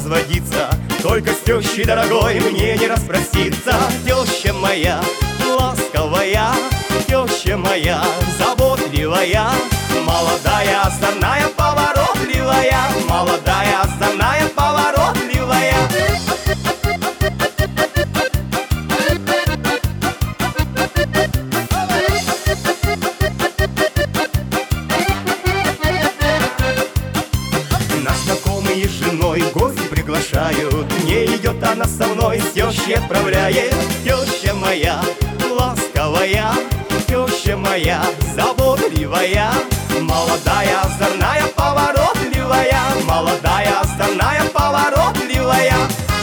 разводиться, только с тещей дорогой мне не распроститься. Теща моя ласковая, теща моя заботливая, молодая, озорная, поворотливая, молодая, озорная, поворотливая. Нас знакомые с женой гости приглашают, не идет она со мной, с тещей отправляет. Теща моя ласковая, теща моя заботливая, молодая, озорная, поворотливая, молодая, озорная, поворотливая.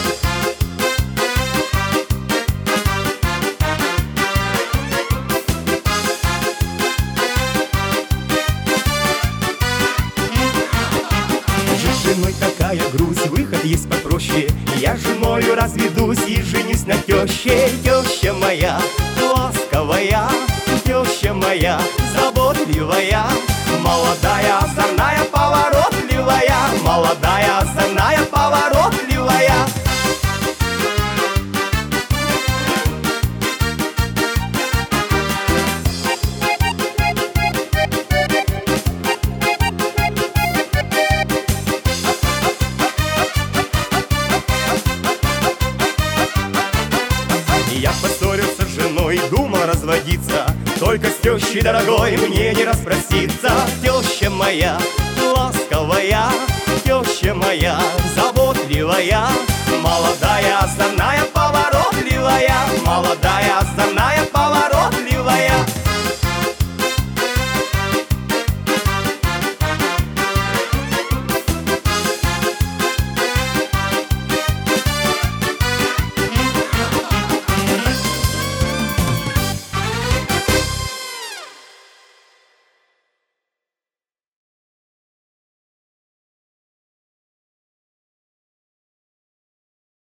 С женой такая грусть, выход есть попроще. Я с женою разведусь и женюсь на теще. Теща моя ласковая, теща моя заботливая, молодая, озорная, поворотливая, молодая, озорная, поворотливая. Я поссорился с женой, думал разводиться, только с тещей дорогой мне не распроститься. Теща моя ласковая, теща моя заботливая, молодая, озорная, поворотливая, молодая, озорная,